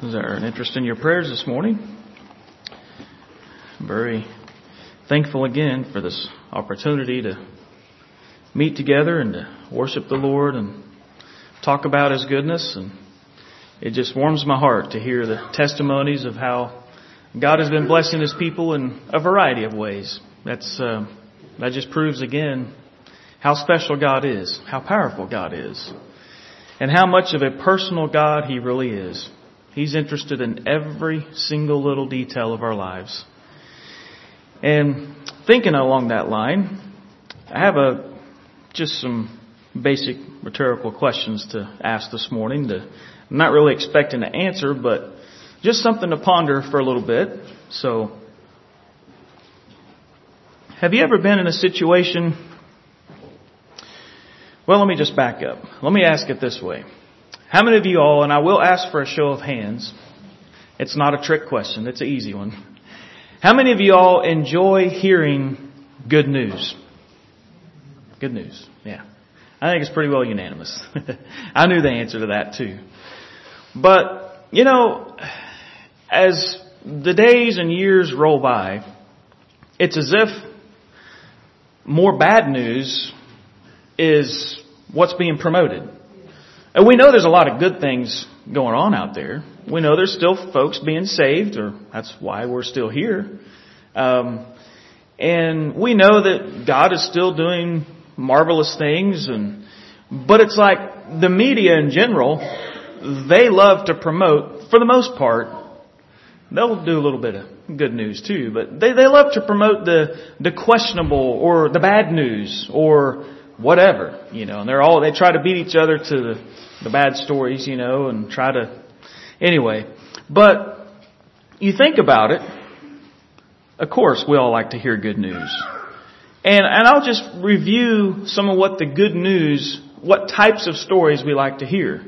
Is there an interest in your prayers this morning? Very thankful again for this opportunity to meet together and to worship the Lord and talk about His goodness. And it just warms my heart to hear the testimonies of how God has been blessing His people in a variety of ways. That just proves again how special God is, how powerful God is, and how much of a personal God He really is. He's interested in every single little detail of our lives. And thinking along that line, I have just some basic rhetorical questions to ask this morning. I'm not really expecting to answer, but just something to ponder for a little bit. So, have you ever been in a situation? Well, let me just back up. Let me ask it this way. How many of you all, and I will ask for a show of hands. It's not a trick question. It's an easy one. How many of you all enjoy hearing good news? Good news. Yeah. I think it's pretty well unanimous. I knew the answer to that too. But, as the days and years roll by, it's as if more bad news is what's being promoted. And we know there's a lot of good things going on out there. We know there's still folks being saved, or that's why we're still here. And we know that God is still doing marvelous things. But it's like the media in general, they love to promote, for the most part, they'll do a little bit of good news too, but they love to promote the questionable or the bad news or whatever, and they try to beat each other to the bad stories, and try to, anyway. But you think about it, of course we all like to hear good news. And I'll just review some of what the good news, what types of stories we like to hear.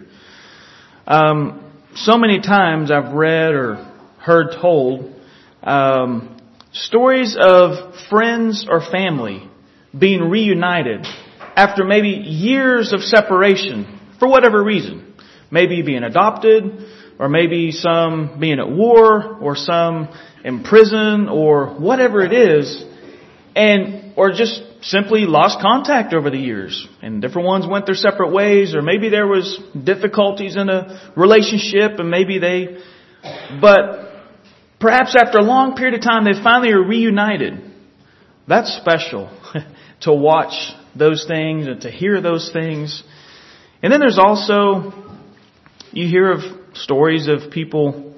So many times I've read or heard told, stories of friends or family being reunited after maybe years of separation for whatever reason. Maybe being adopted, or maybe some being at war, or some in prison, or whatever it is, or just simply lost contact over the years. And different ones went their separate ways, or maybe there was difficulties in a relationship, and but perhaps after a long period of time they finally are reunited. That's special to watch those things and to hear those things. And then there's also, you hear of stories of people,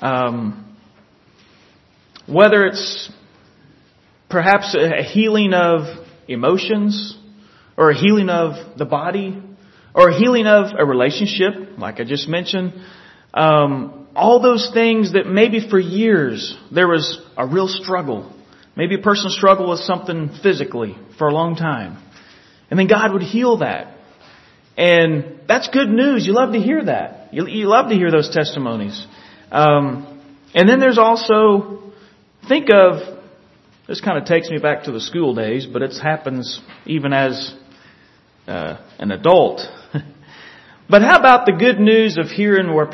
whether it's perhaps a healing of emotions, or a healing of the body, or a healing of a relationship, like I just mentioned. All those things that maybe for years there was a real struggle. Maybe a person struggled with something physically for a long time. And then God would heal that. And that's good news. You love to hear that. You love to hear those testimonies. And then there's also, think of, this kind of takes me back to the school days, but it happens even as an adult. But how about the good news of hearing where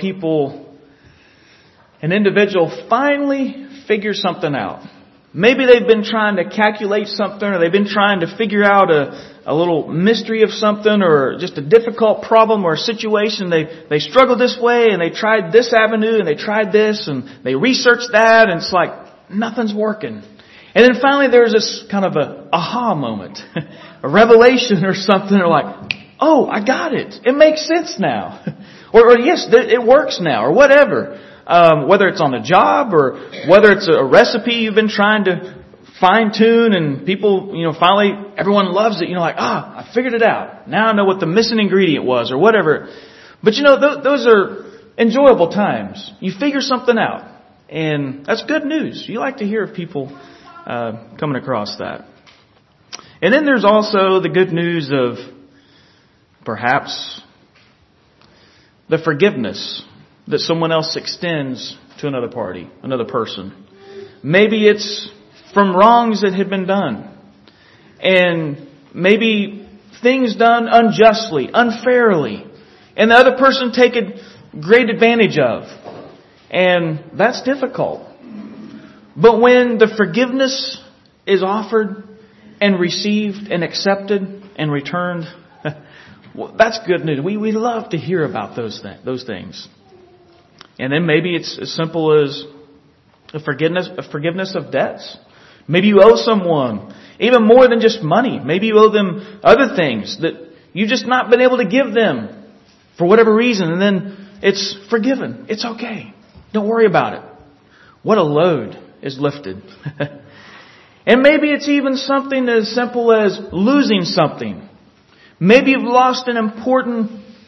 an individual finally figures something out? Maybe they've been trying to calculate something, or they've been trying to figure out a little mystery of something, or just a difficult problem or a situation. They struggled this way, and they tried this avenue, and they tried this, and they researched that, and it's like nothing's working. And then finally there's this kind of a aha moment, a revelation or something. They're like, oh, I got it. It makes sense now. or yes, it works now, or whatever. Whether it's on a job, or whether it's a recipe you've been trying to fine tune, and people, finally everyone loves it. I figured it out. Now I know what the missing ingredient was, or whatever. But those are enjoyable times. You figure something out, and that's good news. You like to hear of people coming across that. And then there's also the good news of perhaps the forgiveness that someone else extends to another party, another person. Maybe it's from wrongs that had been done. And maybe things done unjustly, unfairly. And the other person taken great advantage of. And that's difficult. But when the forgiveness is offered and received and accepted and returned, well, that's good news. We love to hear about those things. And then maybe it's as simple as a forgiveness of debts. Maybe you owe someone even more than just money. Maybe you owe them other things that you've just not been able to give them for whatever reason. And then it's forgiven. It's okay. Don't worry about it. What a load is lifted. And maybe it's even something as simple as losing something. Maybe you've lost an important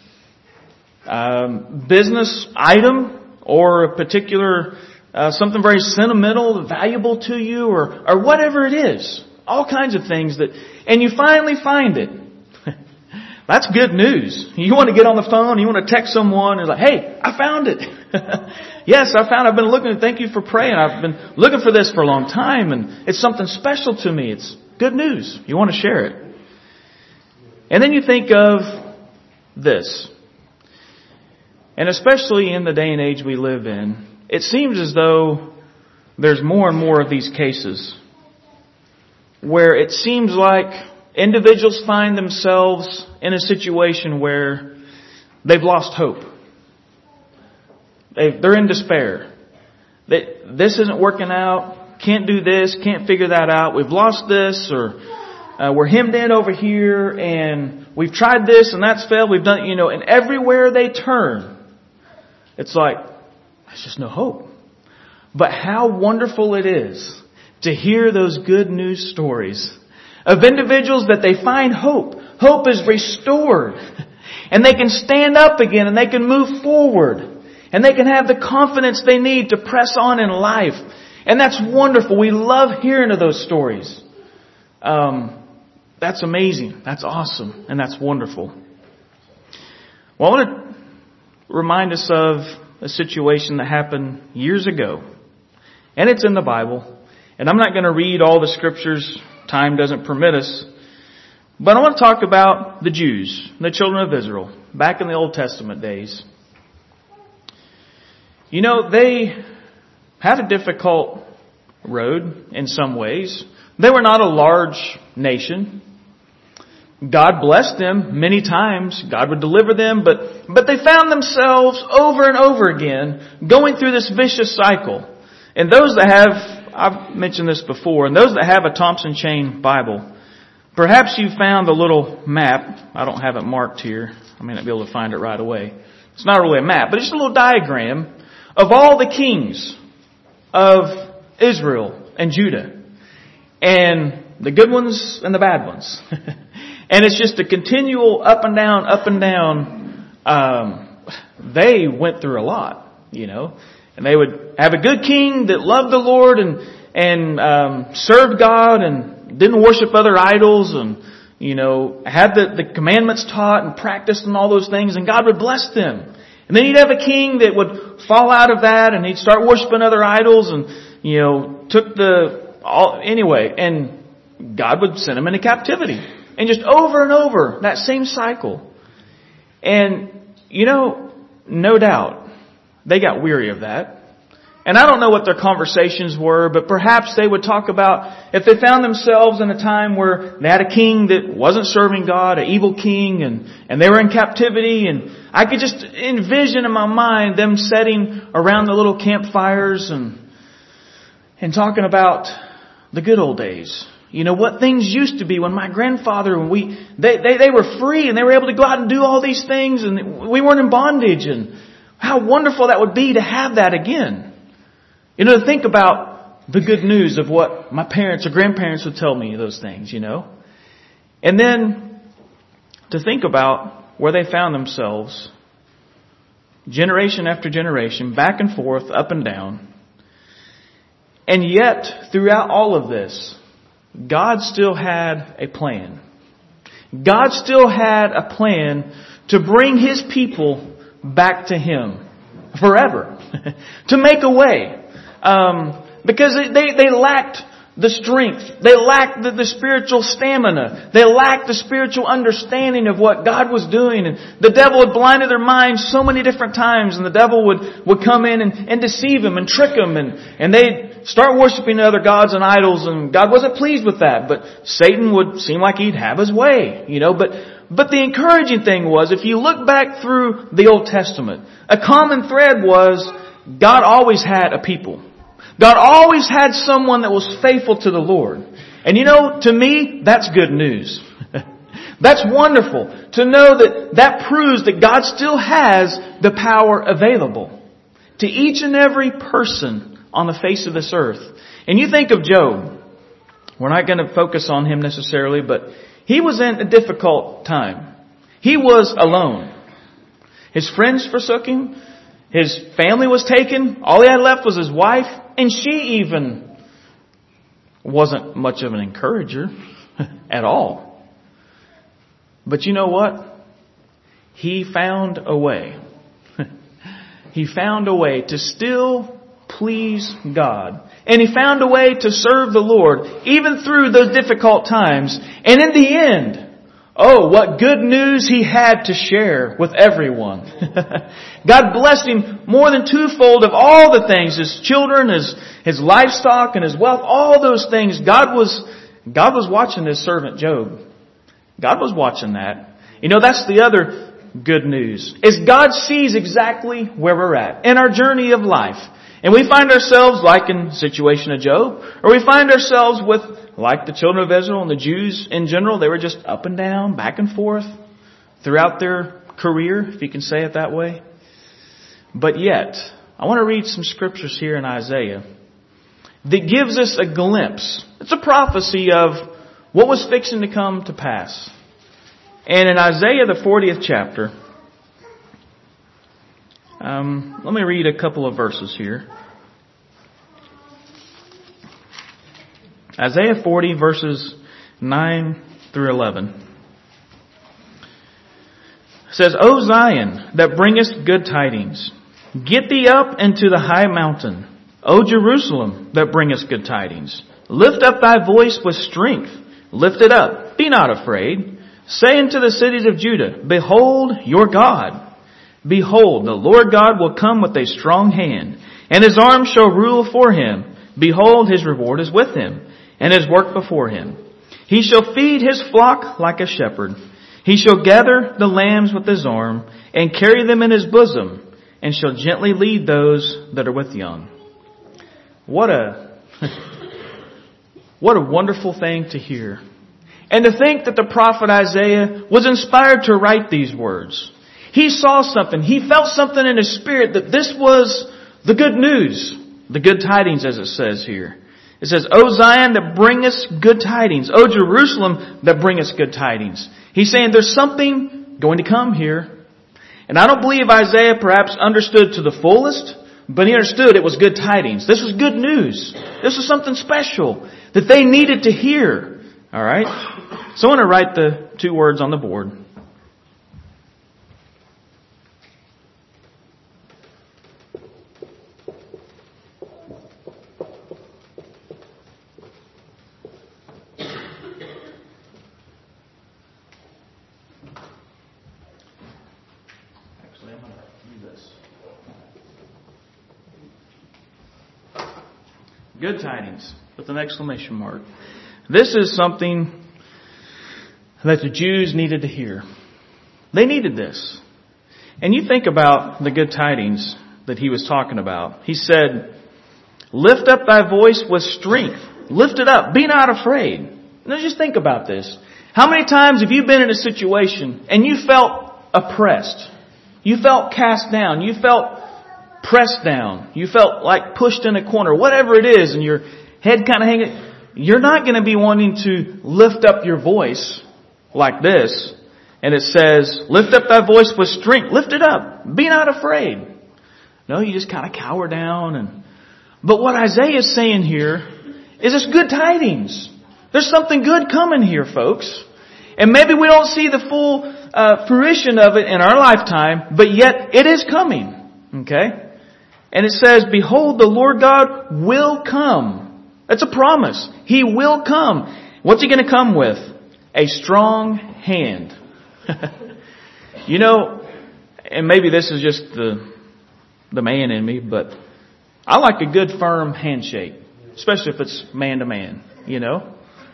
business item or a particular something very sentimental, valuable to you, or whatever it is. All kinds of things and you finally find it. That's good news. You want to get on the phone, you want to text someone and like, hey, I found it. Yes, I've been looking, thank you for praying. I've been looking for this for a long time and it's something special to me. It's good news. You want to share it. And then you think of this. And especially in the day and age we live in, it seems as though there's more and more of these cases where it seems like individuals find themselves in a situation where they've lost hope. They're in despair. This isn't working out. Can't do this. Can't figure that out. We've lost this, or we're hemmed in over here, and we've tried this and that's failed. We've done, and everywhere they turn, it's like, there's just no hope. But how wonderful it is to hear those good news stories of individuals that they find hope. Hope is restored. And they can stand up again and they can move forward. And they can have the confidence they need to press on in life. And that's wonderful. We love hearing of those stories. That's amazing. That's awesome. And that's wonderful. Well, I want to remind us of a situation that happened years ago. And it's in the Bible. And I'm not going to read all the scriptures. Time doesn't permit us. But I want to talk about the Jews, the children of Israel, back in the Old Testament days. They had a difficult road in some ways. They were not a large nation. God blessed them many times. God would deliver them, but they found themselves over and over again going through this vicious cycle. And those that have, I've mentioned this before, and those that have a Thompson Chain Bible, perhaps you found the little map. I don't have it marked here. I may not be able to find it right away. It's not really a map, but it's a little diagram of all the kings of Israel and Judah. And the good ones and the bad ones. And it's just a continual up and down, up and down. They went through a lot, And they would have a good king that loved the Lord and served God and didn't worship other idols and, had the commandments taught and practiced and all those things, and God would bless them. And then you'd have a king that would fall out of that and he'd start worshiping other idols and, and God would send him into captivity. And just over and over, that same cycle. And, no doubt, they got weary of that. And I don't know what their conversations were, but perhaps they would talk about if they found themselves in a time where they had a king that wasn't serving God, an evil king, and they were in captivity. And I could just envision in my mind them sitting around the little campfires and talking about the good old days. What things used to be when my grandfather, they were free and they were able to go out and do all these things and we weren't in bondage, and how wonderful that would be to have that again. To think about the good news of what my parents or grandparents would tell me those things, And then to think about where they found themselves generation after generation, back and forth, up and down. And yet, throughout all of this, God still had a plan. God still had a plan to bring His people back to Him forever. To make a way. Because they lacked the strength. They lacked the spiritual stamina. They lacked the spiritual understanding of what God was doing. And the devil had blinded their minds so many different times. And the devil would come in and deceive them and trick them. And they'd start worshiping other gods and idols. And God wasn't pleased with that. But Satan would seem like he'd have his way, But the encouraging thing was, if you look back through the Old Testament, a common thread was God always had a people. God always had someone that was faithful to the Lord. And to me, that's good news. That's wonderful to know that proves that God still has the power available to each and every person on the face of this earth. And you think of Job. We're not going to focus on him necessarily, but he was in a difficult time. He was alone. His friends forsook him. His family was taken. All he had left was his wife. And she even wasn't much of an encourager at all. But you know what? He found a way. He found a way to still please God. And he found a way to serve the Lord, even through those difficult times. And in the end, oh, what good news he had to share with everyone. God blessed him more than twofold of all the things, his children, his livestock, and his wealth, all those things. God was watching his servant Job. God was watching that. That's the other good news, is God sees exactly where we're at in our journey of life. And we find ourselves like in the situation of Job, or we find ourselves with, like the children of Israel and the Jews in general, they were just up and down, back and forth throughout their career, if you can say it that way. But yet, I want to read some scriptures here in Isaiah that gives us a glimpse. It's a prophecy of what was fixing to come to pass. And in Isaiah, the 40th chapter, let me read a couple of verses here. Isaiah 40 verses 9 through 11. It says, O Zion, that bringest good tidings, get thee up into the high mountain. O Jerusalem, that bringest good tidings, lift up thy voice with strength. Lift it up. Be not afraid. Say unto the cities of Judah, behold your God. Behold, the Lord God will come with a strong hand, and his arm shall rule for him. Behold, his reward is with him, and his work before him. He shall feed his flock like a shepherd. He shall gather the lambs with his arm, and carry them in his bosom, and shall gently lead those that are with young. What a wonderful thing to hear. And to think that the prophet Isaiah was inspired to write these words. He saw something. He felt something in his spirit that this was the good news. The good tidings, as it says here. It says, O Zion, that bringest good tidings. O Jerusalem, that bringest good tidings. He's saying there's something going to come here. And I don't believe Isaiah perhaps understood to the fullest, but he understood it was good tidings. This was good news. This was something special that they needed to hear. All right? So I want to write the two words on the board. Good tidings with an exclamation mark. This is something that the Jews needed to hear. They needed this. And you think about the good tidings that he was talking about. He said, lift up thy voice with strength. Lift it up. Be not afraid. Now just think about this. How many times have you been in a situation and you felt oppressed? You felt cast down. You felt pressed down. You felt like pushed in a corner. Whatever it is, and your head kind of hanging. You're not going to be wanting to lift up your voice like this. And it says, lift up thy voice with strength. Lift it up. Be not afraid. No, you just kind of cower down. But what Isaiah is saying here is it's good tidings. There's something good coming here, folks. And maybe we don't see the full fruition of it in our lifetime, but yet it is coming. Okay? And it says, behold, the Lord God will come That's a promise. He will come. What's He going to come with? A strong hand. You know, and maybe this is just the man in me, but I like a good firm handshake, especially if it's man to man, you know.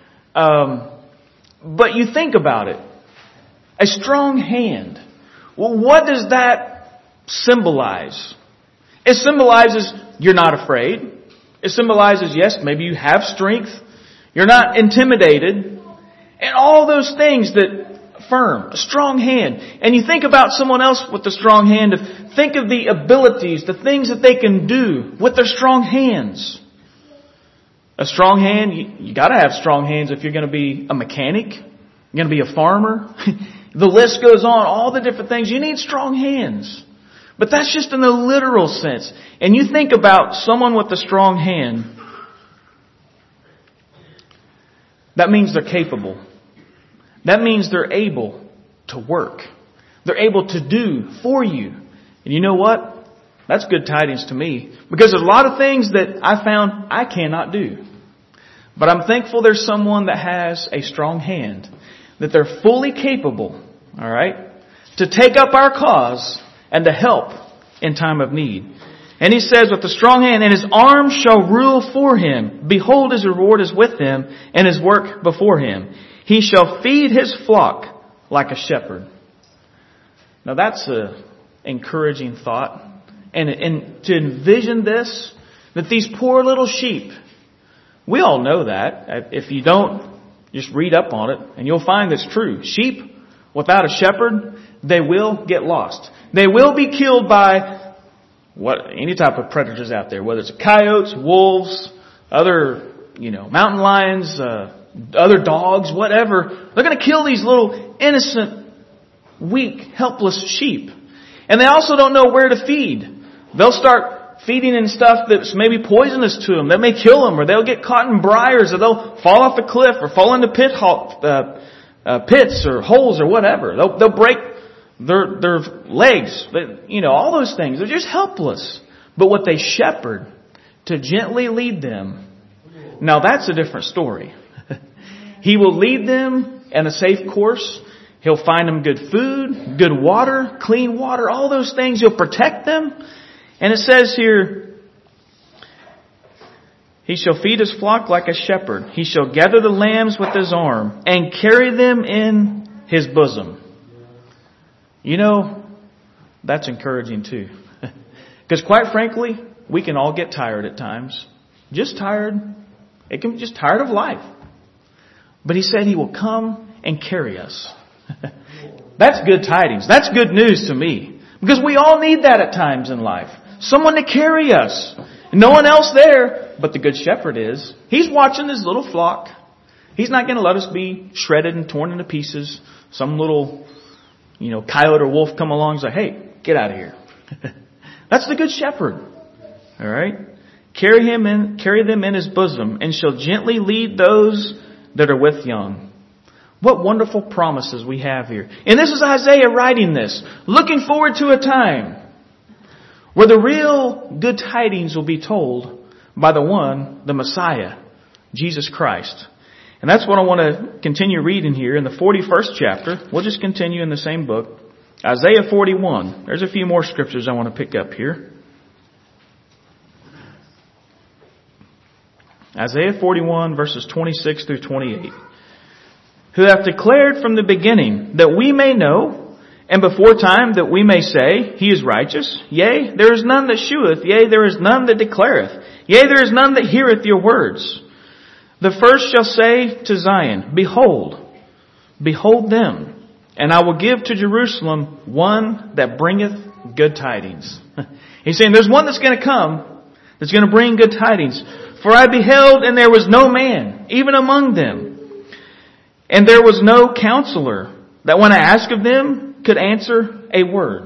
But you think about it. A strong hand. Well, what does that symbolize? It symbolizes you're not afraid. It symbolizes, yes, maybe you have strength. You're not intimidated. And all those things that firm, a strong hand. And you think about someone else with a strong hand. Think of the abilities, the things that they can do with their strong hands. A strong hand, you got to have strong hands if you're going to be a mechanic. You're going to be a farmer. The list goes on, all the different things. You need strong hands. But that's just in the literal sense. And you think about someone with a strong hand. That means they're capable. That means they're able to work. They're able to do for you. And you know what? That's good tidings to me. Because there's a lot of things that I found I cannot do. But I'm thankful there's someone that has a strong hand. That they're fully capable, all right, to take up our cause and to help in time of need. And he says, with a strong hand, and his arm shall rule for him. Behold, his reward is with him, and his work before him. He shall feed his flock like a shepherd. Now that's an encouraging thought. And to envision this, that these poor little sheep, we all know that. If you don't, just read up on it, and you'll find it's true. Sheep without a shepherd, they will get lost. They will be killed by any type of predators out there, whether it's coyotes, wolves, other, mountain lions, other dogs, whatever. They're going to kill these little innocent, weak, helpless sheep. And they also don't know where to feed. They'll start feeding in stuff that's maybe poisonous to them, that may kill them, or they'll get caught in briars, or they'll fall off a cliff, or fall into pits or holes or whatever. They'll break their legs, all those things. They're just helpless. But what they shepherd to gently lead them, now that's a different story. He will lead them in a safe course. He'll find them good food, good water, clean water, all those things. He'll protect them. And it says here, he shall feed his flock like a shepherd. He shall gather the lambs with his arm and carry them in his bosom. That's encouraging too. Because quite frankly, we can all get tired at times. Just tired. Just tired of life. But he said he will come and carry us. That's good tidings. That's good news to me. Because we all need that at times in life. Someone to carry us. No one else there, but the good shepherd is. He's watching his little flock. He's not going to let us be shredded and torn into pieces. Some little, coyote or wolf come along and say, hey, get out of here. That's the good shepherd. All right. Carry them in his bosom, and shall gently lead those that are with young. What wonderful promises we have here. And this is Isaiah writing this, looking forward to a time where the real good tidings will be told by the Messiah, Jesus Christ. And that's what I want to continue reading here in the 41st chapter. We'll just continue in the same book. Isaiah 41. There's a few more scriptures I want to pick up here. Isaiah 41 verses 26 through 28. Who hath declared from the beginning that we may know, and before time that we may say, He is righteous. Yea, there is none that sheweth. Yea, there is none that declareth. Yea, there is none that heareth your words. The first shall say to Zion, Behold, behold them. And I will give to Jerusalem one that bringeth good tidings. He's saying there's one that's going to come that's going to bring good tidings. For I beheld, and there was no man, even among them. And there was no counselor that when I asked of them could answer a word.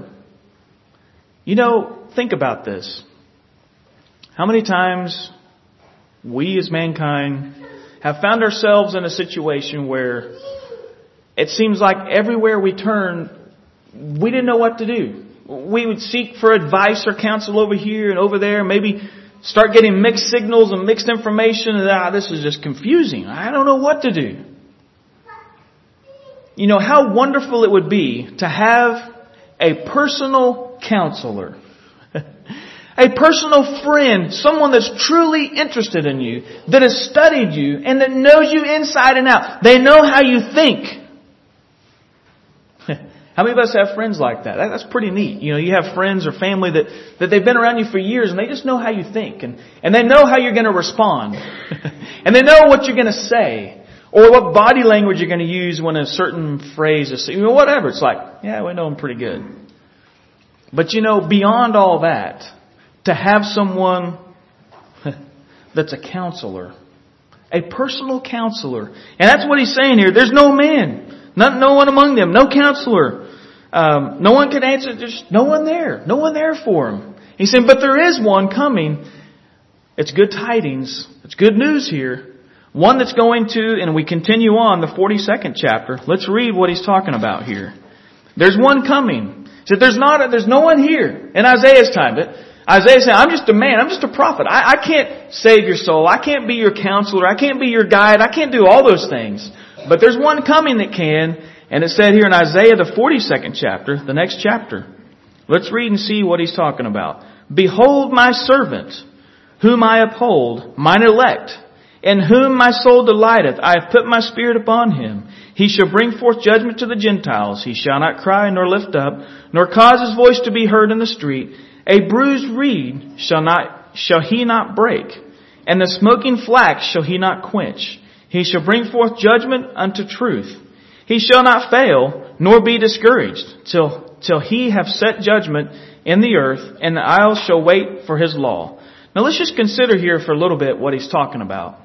Think about this. How many times we as mankind have found ourselves in a situation where it seems like everywhere we turn, we didn't know what to do. We would seek for advice or counsel over here and over there. Maybe start getting mixed signals and mixed information. And this is just confusing. I don't know what to do. You know how wonderful it would be to have a personal counselor. A personal friend, someone that's truly interested in you, that has studied you, and that knows you inside and out. They know how you think. How many of us have friends like that? That's pretty neat. You know, you have friends or family that they've been around you for years, and they just know how you think. And they know how you're going to respond. And they know what you're going to say. Or what body language you're going to use when a certain phrase is, whatever. It's like, yeah, we know them pretty good. But beyond all that, to have someone that's a counselor, a personal counselor. And that's what he's saying here. There's no man, no one among them, no counselor. No one could answer. There's no one there for him. He's saying, but there is one coming. It's good tidings. It's good news here. One that's going to, and we continue on the 42nd chapter. Let's read what he's talking about here. There's one coming. He said, there's no one here in Isaiah's time. Isaiah said, I'm just a man. I'm just a prophet. I can't save your soul. I can't be your counselor. I can't be your guide. I can't do all those things. But there's one coming that can. And it said here in Isaiah the 42nd chapter, the next chapter. Let's read and see what he's talking about. Behold my servant, whom I uphold, mine elect, in whom my soul delighteth. I have put my spirit upon him. He shall bring forth judgment to the Gentiles. He shall not cry nor lift up, nor cause his voice to be heard in the street. A bruised reed shall he not break, and the smoking flax shall he not quench. He shall bring forth judgment unto truth. He shall not fail, nor be discouraged, till he have set judgment in the earth, and the isles shall wait for his law. Now let's just consider here for a little bit what he's talking about.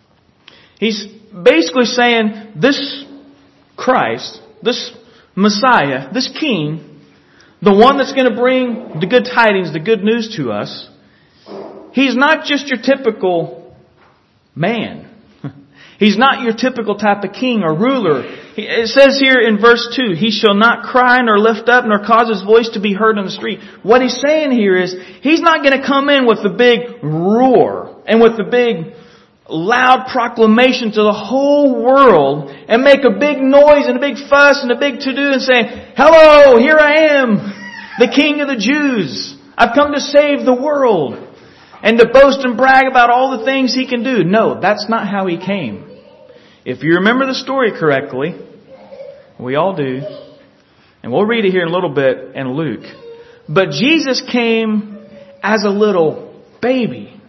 He's basically saying this Christ, this Messiah, this King, the one that's going to bring the good tidings, the good news to us, he's not just your typical man. He's not your typical type of king or ruler. It says here in verse 2, he shall not cry nor lift up nor cause his voice to be heard on the street. What he's saying here is he's not going to come in with the big roar and with the big loud proclamation to the whole world and make a big noise and a big fuss and a big to-do and say, hello, here I am, the King of the Jews. I've come to save the world. And to boast and brag about all the things he can do. No, that's not how he came. If you remember the story correctly, we all do, and we'll read it here in a little bit in Luke. But Jesus came as a little baby.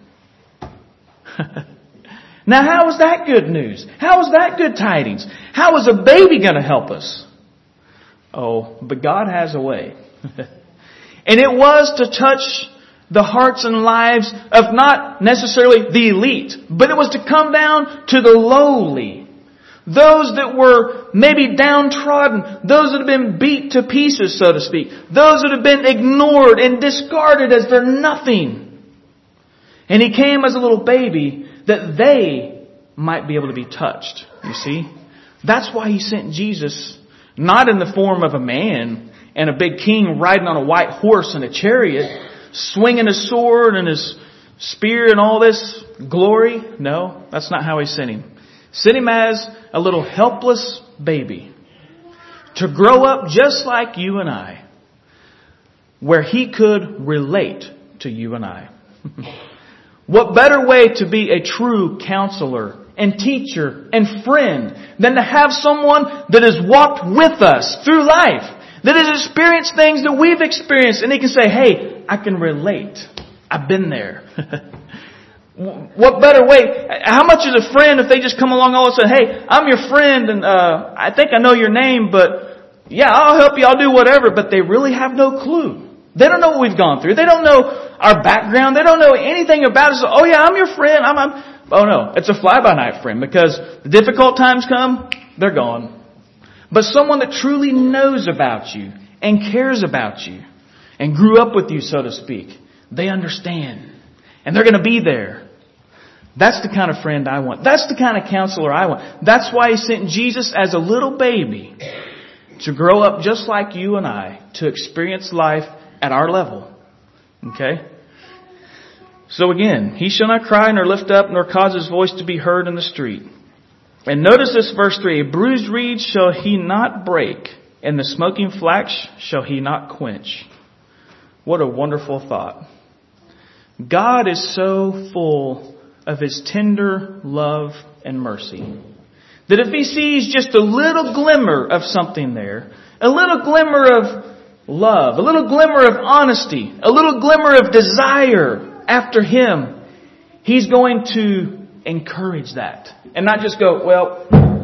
Now how is that good news? How is that good tidings? How is a baby going to help us? Oh, but God has a way. And it was to touch the hearts and lives of not necessarily the elite, but it was to come down to the lowly. Those that were maybe downtrodden. Those that have been beat to pieces, so to speak. Those that have been ignored and discarded as they're nothing. And he came as a little baby that they might be able to be touched. You see? That's why he sent Jesus, not in the form of a man and a big king riding on a white horse in a chariot, swinging his sword and his spear and all this glory. No, that's not how he sent him. Sent him as a little helpless baby to grow up just like you and I, where he could relate to you and I. What better way to be a true counselor and teacher and friend than to have someone that has walked with us through life, that has experienced things that we've experienced, and he can say, hey, I can relate. I've been there. What better way? How much is a friend if they just come along all of a sudden, hey, I'm your friend and I think I know your name, but yeah, I'll help you, I'll do whatever, but they really have no clue. They don't know what we've gone through. They don't know our background. They don't know anything about us. Oh yeah, I'm your friend. Oh no, it's a fly-by-night friend because the difficult times come, they're gone. But someone that truly knows about you and cares about you and grew up with you, so to speak, they understand and they're going to be there. That's the kind of friend I want. That's the kind of counselor I want. That's why he sent Jesus as a little baby to grow up just like you and I, to experience life at our level. Okay? So again, he shall not cry nor lift up nor cause his voice to be heard in the street. And notice this verse 3. A bruised reed shall he not break, and the smoking flax shall he not quench. What a wonderful thought. God is so full of His tender love and mercy that if He sees just a little glimmer of something there, a little glimmer of love, a little glimmer of honesty, a little glimmer of desire after Him, He's going to encourage that. And not just go, well,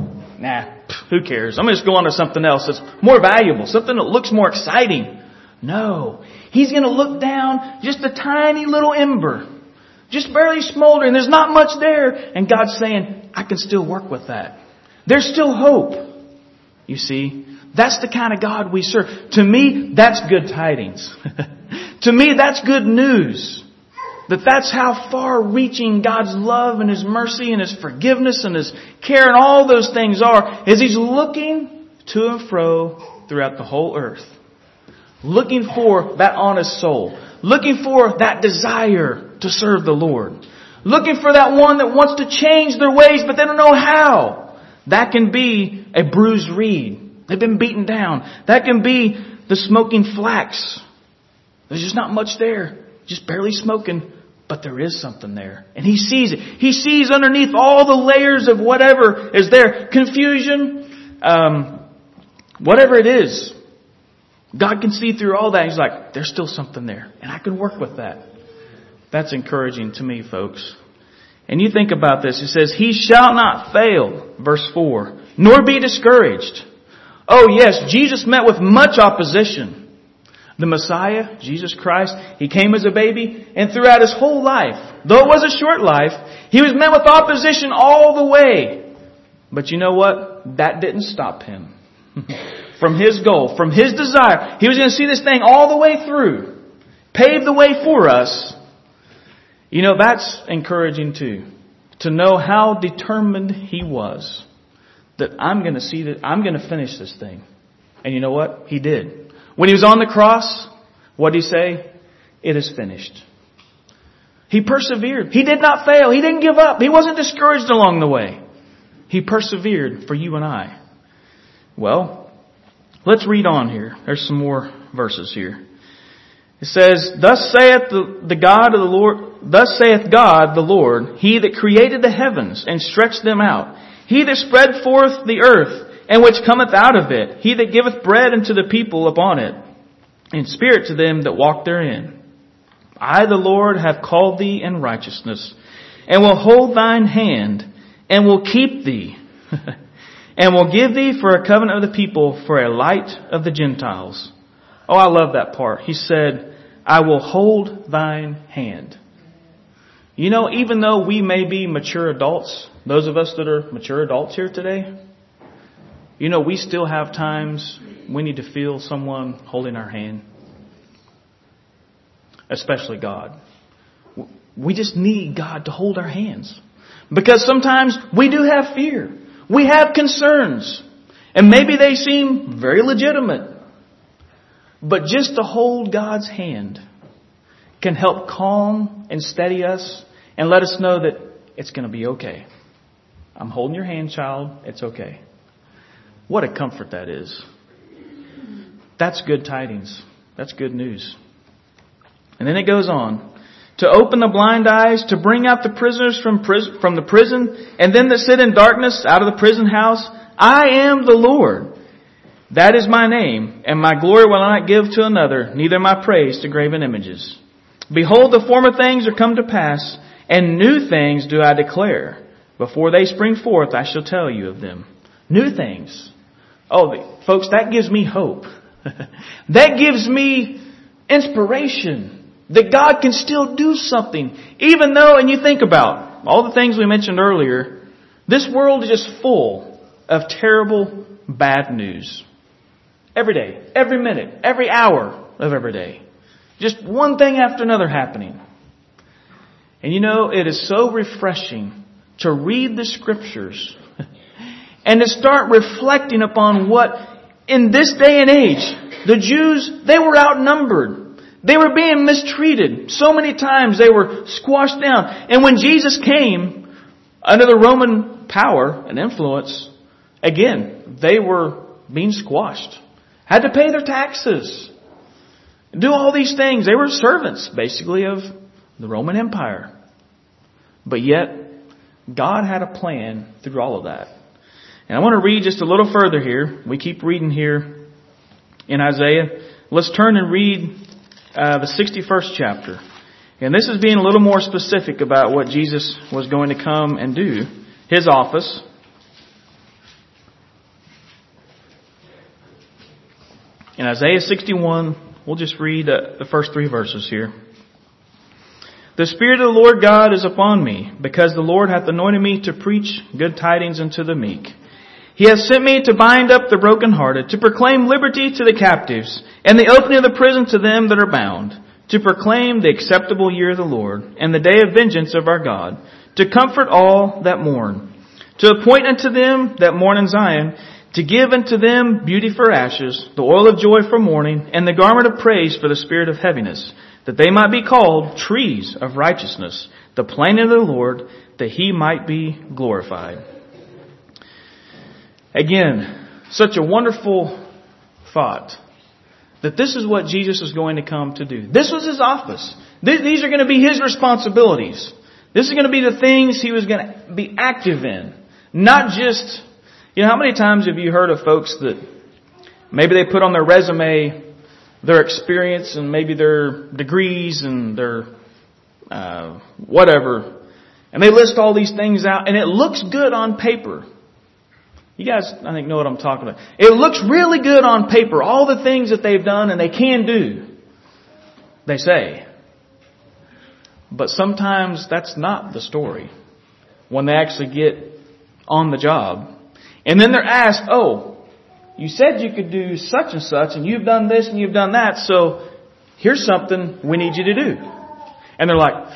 who cares? I'm going to just go on to something else that's more valuable, something that looks more exciting. No. He's going to look down just a tiny little ember, just barely smoldering. There's not much there. And God's saying, I can still work with that. There's still hope. You see, that's the kind of God we serve. To me, that's good tidings. To me, that's good news. That's how far-reaching God's love and His mercy and His forgiveness and His care and all those things are, is He's looking to and fro throughout the whole earth. Looking for that honest soul. Looking for that desire to serve the Lord. Looking for that one that wants to change their ways, but they don't know how. That can be a bruised reed. They've been beaten down. That can be the smoking flax. There's just not much there. Just barely smoking, but there is something there. And He sees it. He sees underneath all the layers of whatever is there. Confusion, whatever it is. God can see through all that. He's like, there's still something there. And I can work with that. That's encouraging to me, folks. And you think about this. It says, He shall not fail, verse 4, nor be discouraged. Oh yes, Jesus met with much opposition. The Messiah, Jesus Christ, He came as a baby, and throughout His whole life, though it was a short life, He was met with opposition all the way. But you know what? That didn't stop Him. From His goal, from His desire. He was going to see this thing all the way through. Pave the way for us. You know, that's encouraging too. To know how determined He was. That I'm going to finish this thing. And you know what? He did. When He was on the cross, what did He say? It is finished. He persevered. He did not fail. He didn't give up. He wasn't discouraged along the way. He persevered for you and I. Well, let's read on here. There's some more verses here. It says, Thus saith God the Lord, He that created the heavens and stretched them out, He that spread forth the earth, and which cometh out of it, He that giveth bread unto the people upon it, and spirit to them that walk therein. I, the Lord, have called thee in righteousness, and will hold thine hand, and will keep thee, and will give thee for a covenant of the people, for a light of the Gentiles. Oh, I love that part. He said, I will hold thine hand. You know, even though we may be mature adults, those of us that are mature adults here today, you know, we still have times we need to feel someone holding our hand. Especially God. We just need God to hold our hands. Because sometimes we do have fear. We have concerns. And maybe they seem very legitimate. But just to hold God's hand can help calm and steady us and let us know that it's going to be okay. I'm holding your hand, child. It's okay. What a comfort that is. That's good tidings. That's good news. And then it goes on. To open the blind eyes, to bring out the prisoners from the prison, and them that sit in darkness out of the prison house. I am the Lord. That is my name, and my glory will I not give to another, neither my praise to graven images. Behold, the former things are come to pass, and new things do I declare. Before they spring forth, I shall tell you of them. New things. Oh, folks, that gives me hope. That gives me inspiration that God can still do something. Even though, and you think about all the things we mentioned earlier, this world is just full of terrible, bad news. Every day, every minute, every hour of every day. Just one thing after another happening. And you know, it is so refreshing to read the Scriptures and to start reflecting upon what, in this day and age, the Jews, they were outnumbered. They were being mistreated. So many times they were squashed down. And when Jesus came under the Roman power and influence, again, they were being squashed. Had to pay their taxes. Do all these things. They were servants, basically, of the Roman Empire. But yet, God had a plan through all of that. And I want to read just a little further here. We keep reading here in Isaiah. Let's turn and read the 61st chapter. And this is being a little more specific about what Jesus was going to come and do. His office. In Isaiah 61, we'll just read the first 3 verses here. The Spirit of the Lord God is upon me, because the Lord hath anointed me to preach good tidings unto the meek. He hath sent me to bind up the brokenhearted, to proclaim liberty to the captives, and the opening of the prison to them that are bound, to proclaim the acceptable year of the Lord, and the day of vengeance of our God, to comfort all that mourn, to appoint unto them that mourn in Zion, to give unto them beauty for ashes, the oil of joy for mourning, and the garment of praise for the spirit of heaviness, that they might be called trees of righteousness, the planting of the Lord, that He might be glorified. Again, such a wonderful thought that this is what Jesus is going to come to do. This was His office. These are going to be His responsibilities. This is going to be the things He was going to be active in. Not just, how many times have you heard of folks that maybe they put on their resume their experience and maybe their degrees and their whatever, and they list all these things out, and it looks good on paper. You guys, I think, know what I'm talking about. It looks really good on paper, all the things that they've done and they can do, they say. But sometimes that's not the story when they actually get on the job. And then they're asked, you said you could do such and such, and you've done this and you've done that, so here's something we need you to do. And they're like,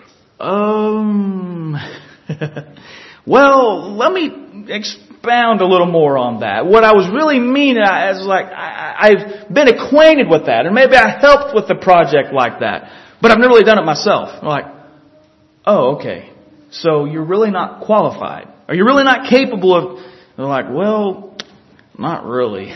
well, let me expound a little more on that. What I was really meaning is I've been acquainted with that, or maybe I helped with the project like that, but I've never really done it myself. I'm like, okay, so you're really not qualified. Are you really not capable of... They're like, well, not really.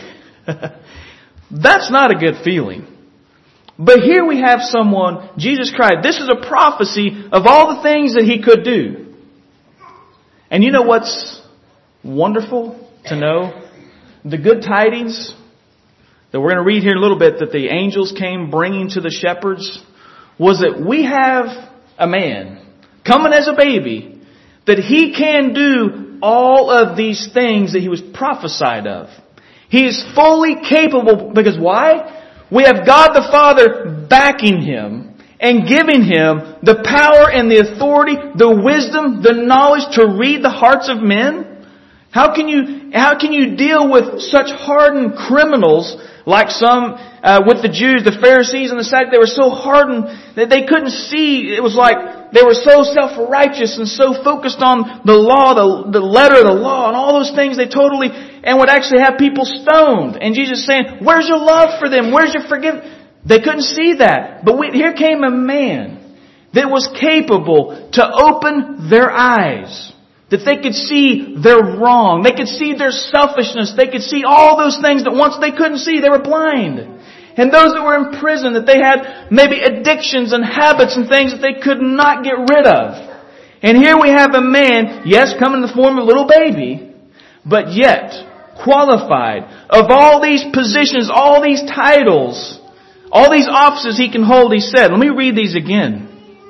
That's not a good feeling. But here we have someone, Jesus Christ. This is a prophecy of all the things that He could do. And you know what's wonderful to know? The good tidings that we're going to read here in a little bit that the angels came bringing to the shepherds was that we have a man coming as a baby, that He can do all of these things that He was prophesied of. He is fully capable, because why? We have God the Father backing Him and giving Him the power and the authority, the wisdom, the knowledge to read the hearts of men. How can you deal with such hardened criminals like some with the Jews, the Pharisees and the Sadducees? They were so hardened that they couldn't see. It was like they were so self-righteous and so focused on the law, the letter of the law and all those things. They totally, and would actually have people stoned. And Jesus saying, where's your love for them? Where's your forgiveness? They couldn't see that. But here came a man that was capable to open their eyes. That they could see their wrong. They could see their selfishness. They could see all those things that once they couldn't see. They were blind. And those that were in prison, that they had maybe addictions and habits and things that they could not get rid of. And here we have a man, yes, come in the form of a little baby, but yet qualified of all these positions, all these titles, all these offices He can hold. He said, let me read these again.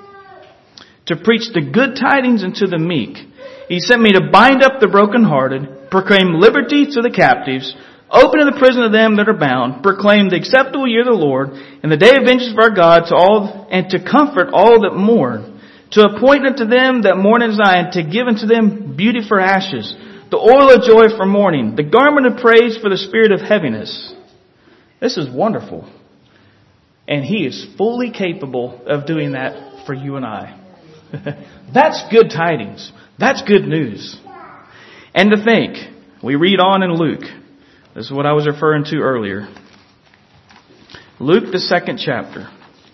To preach the good tidings unto the meek. He sent me to bind up the brokenhearted, proclaim liberty to the captives, open the prison of them that are bound, proclaim the acceptable year of the Lord, and the day of vengeance of our God, and to comfort all that mourn, to appoint unto them that mourn in Zion, to give unto them beauty for ashes, the oil of joy for mourning, the garment of praise for the spirit of heaviness. This is wonderful. And He is fully capable of doing that for you and I. That's good tidings. That's good news. And to think, we read on in Luke. This is what I was referring to earlier. Luke, the 2nd chapter.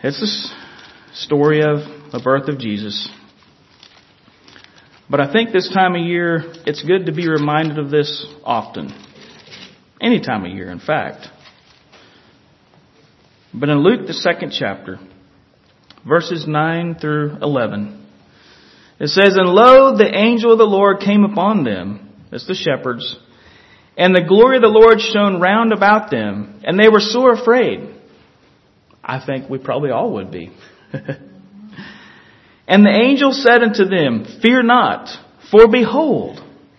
It's the story of the birth of Jesus. But I think this time of year, it's good to be reminded of this often. Any time of year, in fact. But in Luke, the 2nd chapter, verses 9 through 11, it says, "And lo, the angel of the Lord came upon them," that's the shepherds, "and the glory of the Lord shone round about them, and they were sore afraid." I think we probably all would be. "And the angel said unto them, Fear not, for behold,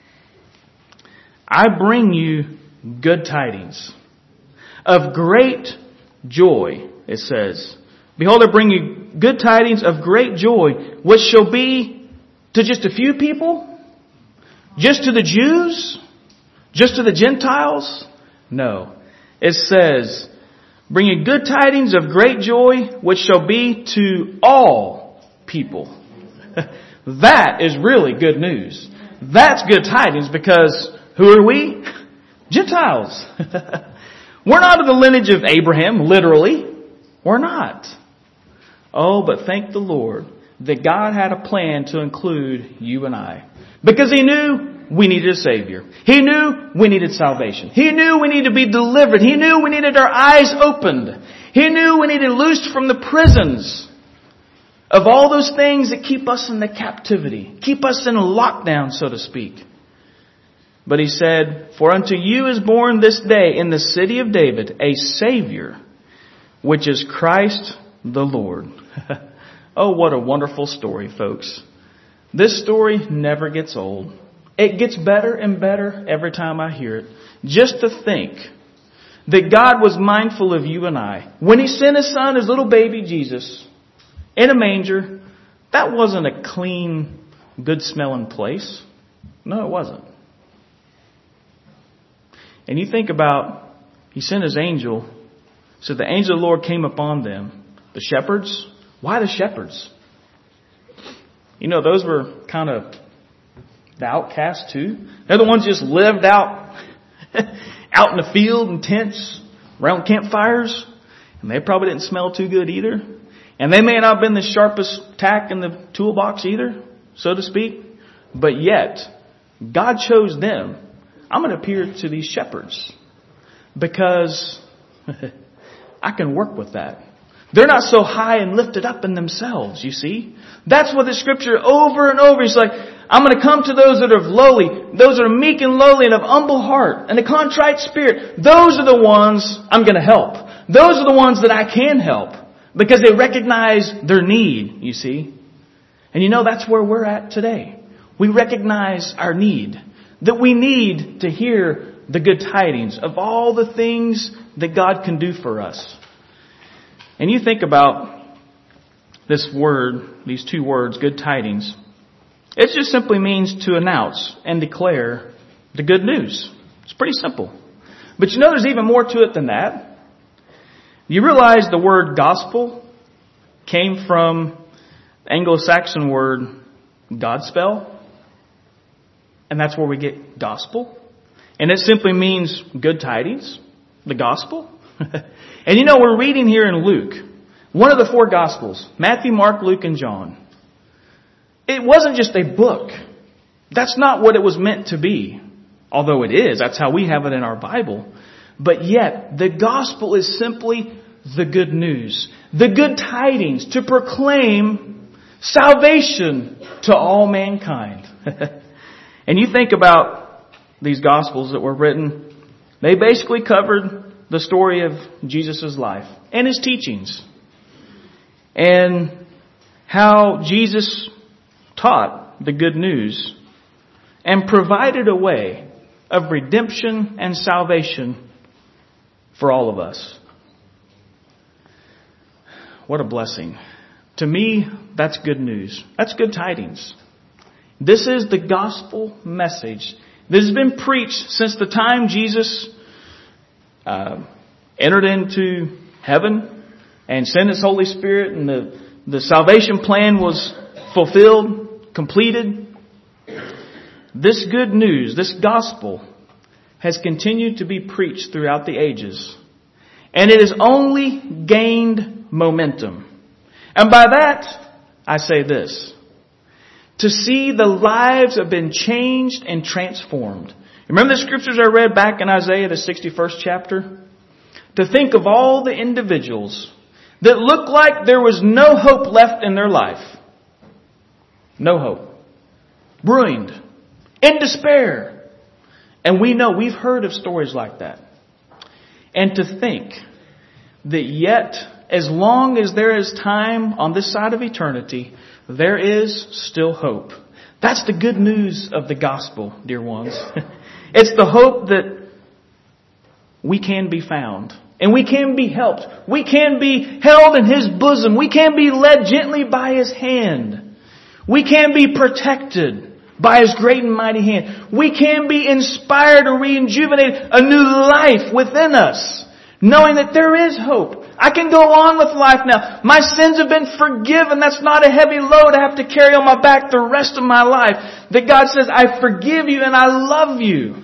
I bring you good tidings of great joy," it says. "Behold, I bring you good tidings of great joy, which shall be to just a few people? Just to the Jews? Just to the Gentiles?" No. It says, "Bring you good tidings of great joy, which shall be to all people." That is really good news. That's good tidings because who are we? Gentiles. We're not of the lineage of Abraham, literally. We're not. Oh, but thank the Lord that God had a plan to include you and I. Because He knew we needed a Savior. He knew we needed salvation. He knew we needed to be delivered. He knew we needed our eyes opened. He knew we needed loosed from the prisons of all those things that keep us in the captivity, keep us in a lockdown, so to speak. But He said, "For unto you is born this day in the city of David a Savior, which is Christ the Lord." Oh, what a wonderful story, folks. This story never gets old. It gets better and better every time I hear it. Just to think that God was mindful of you and I. When He sent His Son, His little baby Jesus, in a manger, that wasn't a clean, good-smelling place. No, it wasn't. And you think about, He sent His angel, so the angel of the Lord came upon them. The shepherds? Why the shepherds? You know, those were kind of the outcasts too. They're the ones who just lived out in the field in tents, around campfires. And they probably didn't smell too good either. And they may not have been the sharpest tack in the toolbox either, so to speak. But yet, God chose them. I'm going to appear to these shepherds because I can work with that. They're not so high and lifted up in themselves, you see. That's what the Scripture over and over is like, I'm going to come to those that are lowly, those that are meek and lowly and of humble heart and a contrite spirit. Those are the ones I'm going to help. Those are the ones that I can help because they recognize their need, you see. And you know, that's where we're at today. We recognize our need, that we need to hear the good tidings of all the things that God can do for us. And you think about this word, these two words, good tidings. It just simply means to announce and declare the good news. It's pretty simple. But you know there's even more to it than that. You realize the word gospel came from the Anglo-Saxon word Godspell. And that's where we get gospel. And it simply means good tidings, the gospel. And you know, we're reading here in Luke, one of the four Gospels, Matthew, Mark, Luke, and John. It wasn't just a book. That's not what it was meant to be. Although it is. That's how we have it in our Bible. But yet, the Gospel is simply the good news. The good tidings to proclaim salvation to all mankind. And you think about these Gospels that were written, they basically covered the story of Jesus' life and His teachings. And how Jesus taught the good news and provided a way of redemption and salvation for all of us. What a blessing. To me, that's good news. That's good tidings. This is the gospel message that has been preached since the time Jesus entered into heaven and sent His Holy Spirit, and the salvation plan was fulfilled, completed. This good news, this gospel, has continued to be preached throughout the ages. And it has only gained momentum. And by that, I say this. To see the lives have been changed and transformed. Remember the scriptures I read back in Isaiah, the 61st chapter? To think of all the individuals that looked like there was no hope left in their life. No hope. Ruined. In despair. And we know, we've heard of stories like that. And to think that yet, as long as there is time on this side of eternity, there is still hope. That's the good news of the gospel, dear ones. It's the hope that we can be found. And we can be helped. We can be held in His bosom. We can be led gently by His hand. We can be protected by His great and mighty hand. We can be inspired or rejuvenated, a new life within us, knowing that there is hope. I can go on with life now. My sins have been forgiven. That's not a heavy load I have to carry on my back the rest of my life. That God says, I forgive you and I love you.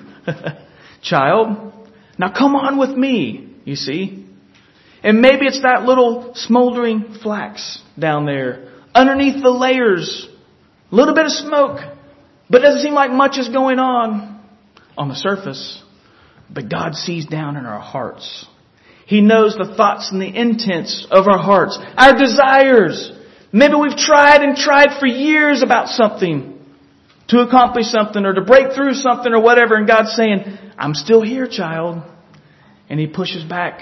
Child, now come on with me, you see. And maybe it's that little smoldering flax down there, underneath the layers. A little bit of smoke. But it doesn't seem like much is going on the surface. But God sees down in our hearts. He knows the thoughts and the intents of our hearts. Our desires. Maybe we've tried and tried for years about something. To accomplish something or to break through something or whatever. And God's saying, I'm still here, child. And He pushes back.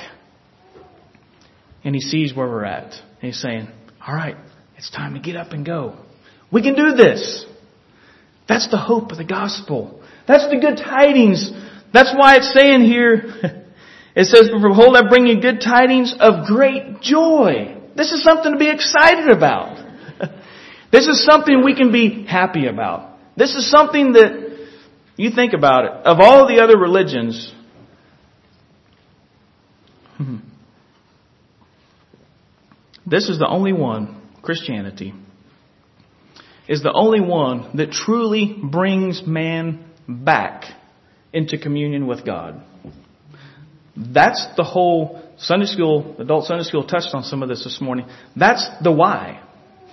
And He sees where we're at. And He's saying, all right, it's time to get up and go. We can do this. That's the hope of the gospel. That's the good tidings. That's why it's saying here, it says, behold, I bring you good tidings of great joy. This is something to be excited about. This is something we can be happy about. This is something that, you think about it, of all the other religions, this is the only one, Christianity, is the only one that truly brings man back into communion with God. That's the whole Sunday school, adult Sunday school touched on some of this morning. That's the why.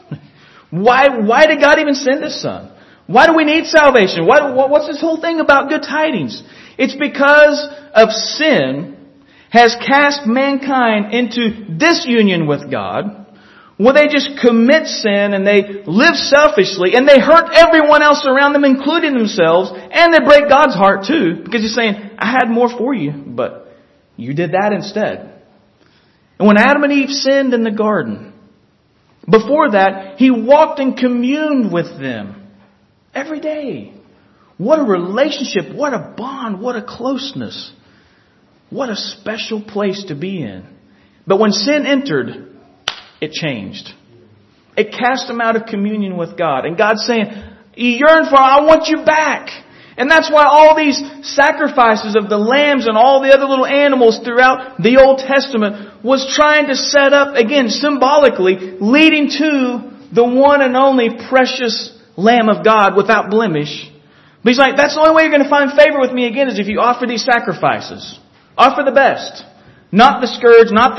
Why did God even send His Son? Why do we need salvation? What's this whole thing about good tidings? It's because of sin has cast mankind into disunion with God, where they just commit sin and they live selfishly and they hurt everyone else around them, including themselves, and they break God's heart too, because He's saying, I had more for you, but you did that instead. And when Adam and Eve sinned in the garden, before that, He walked and communed with them every day. What a relationship, what a bond, what a closeness. What a special place to be in. But when sin entered, it changed. It cast them out of communion with God. And God's saying, you yearn for, I want you back. And that's why all these sacrifices of the lambs and all the other little animals throughout the Old Testament was trying to set up, again, symbolically, leading to the one and only precious Lamb of God without blemish. But He's like, that's the only way you're going to find favor with me again is if you offer these sacrifices. Offer the best. Not the scourge, not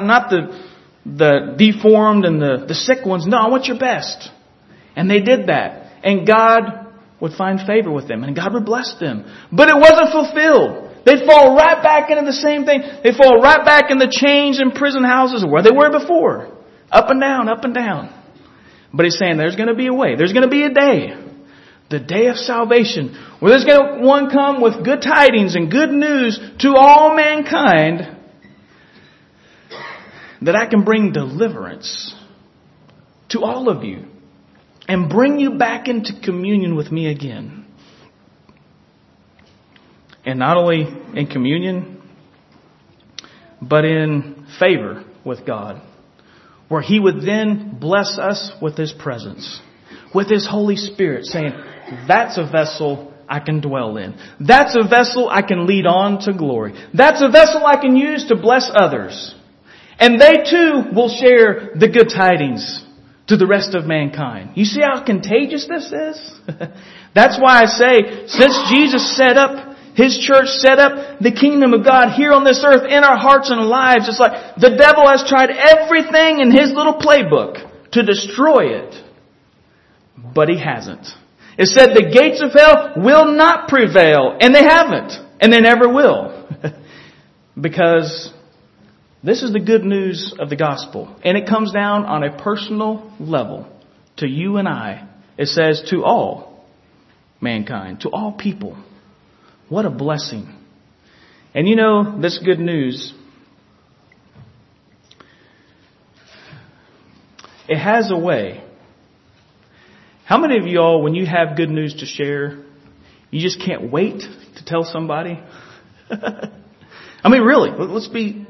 the deformed and the sick ones. No, I want your best. And they did that. And God would find favor with them. And God would bless them. But it wasn't fulfilled. They'd fall right back into the same thing. They'd fall right back in the chains and prison houses where they were before. Up and down, up and down. But He's saying there's going to be a way. There's going to be a day. The day of salvation. Where there's going to one come with good tidings and good news to all mankind. That I can bring deliverance to all of you. And bring you back into communion with me again. And not only in communion, but in favor with God. Where He would then bless us with His presence. With His Holy Spirit saying, that's a vessel I can dwell in. That's a vessel I can lead on to glory. That's a vessel I can use to bless others. And they too will share the good tidings to the rest of mankind. You see how contagious this is? That's why I say, since Jesus set up His church, set up the kingdom of God here on this earth in our hearts and lives, it's like the devil has tried everything in his little playbook to destroy it. But He hasn't. It said the gates of hell will not prevail. And they haven't. And they never will. Because this is the good news of the gospel. And it comes down on a personal level to you and I. It says to all mankind, to all people. What a blessing. And you know, this good news, it has a way. How many of y'all, when you have good news to share, you just can't wait to tell somebody? I mean, really, let's be,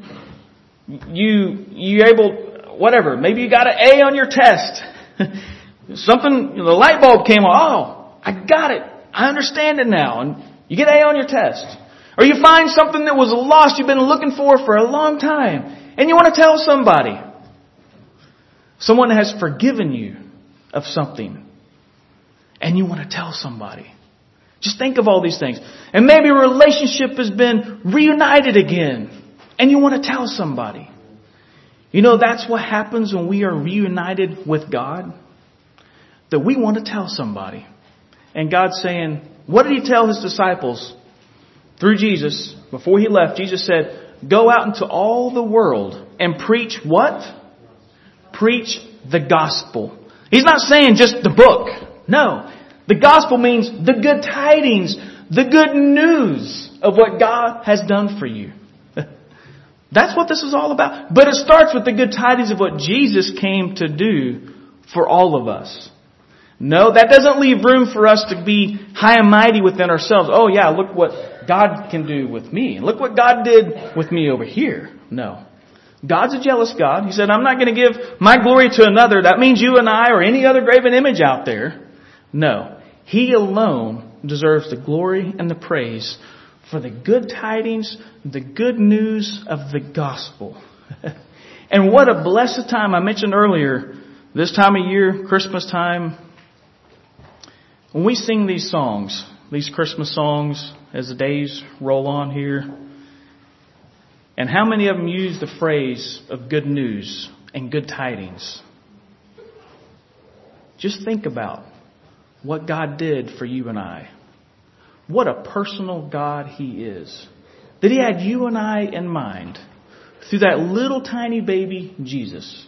you able, whatever, maybe you got an A on your test. Something, the light bulb came on. Oh, I got it. I understand it now. And you get A on your test. Or you find something that was lost you've been looking for a long time. And you want to tell somebody. Someone has forgiven you of something. And you want to tell somebody. Just think of all these things. And maybe a relationship has been reunited again. And you want to tell somebody. You know, that's what happens when we are reunited with God. That we want to tell somebody. And God's saying, what did He tell His disciples? Through Jesus, before He left, Jesus said, go out into all the world and preach what? Preach the gospel. He's not saying just the book. No. The gospel means the good tidings, the good news of what God has done for you. That's what this is all about. But it starts with the good tidings of what Jesus came to do for all of us. No, that doesn't leave room for us to be high and mighty within ourselves. Oh yeah, look what God can do with me. Look what God did with me over here. No. God's a jealous God. He said, I'm not going to give my glory to another. That means you and I or any other graven image out there. No. He alone deserves the glory and the praise for the good tidings, the good news of the gospel. And what a blessed time. I mentioned earlier, this time of year, Christmas time, when we sing these songs, these Christmas songs, as the days roll on here, and how many of them use the phrase of good news and good tidings? Just think about what God did for you and I. What a personal God He is. That He had you and I in mind through that little tiny baby Jesus.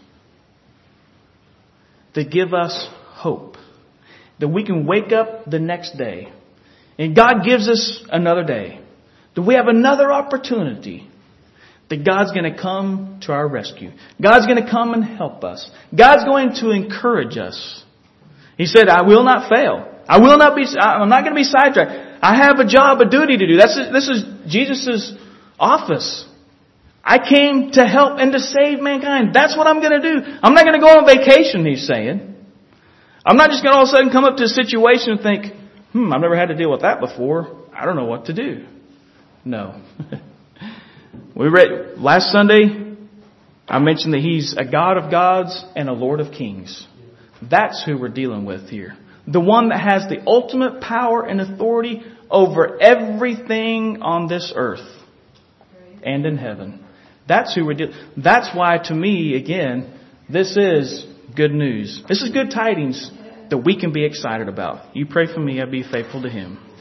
To give us hope. That we can wake up the next day. And God gives us another day. That we have another opportunity. That God's going to come to our rescue. God's going to come and help us. God's going to encourage us. He said, I will not fail. I'm not going to be sidetracked. I have a job, a duty to do. This is Jesus' office. I came to help and to save mankind. That's what I'm going to do. I'm not going to go on vacation, He's saying. I'm not just going to all of a sudden come up to a situation and think, I've never had to deal with that before. I don't know what to do. No. We read last Sunday, I mentioned that He's a God of gods and a Lord of kings. That's who we're dealing with here. The one that has the ultimate power and authority over everything on this earth and in heaven. That's who we're dealing. That's why, to me, again, this is good news. This is good tidings that we can be excited about. You pray for me, I'll be faithful to Him.